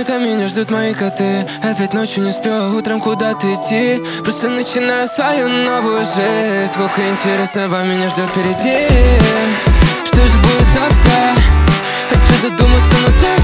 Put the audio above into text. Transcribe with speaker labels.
Speaker 1: минут, а меня ждут мои коты. Опять ночью не сплю, а утром куда-то идти. Просто начинаю свою новую жизнь. Сколько интересного меня ждет впереди. Что же будет завтра? Хочу задуматься, но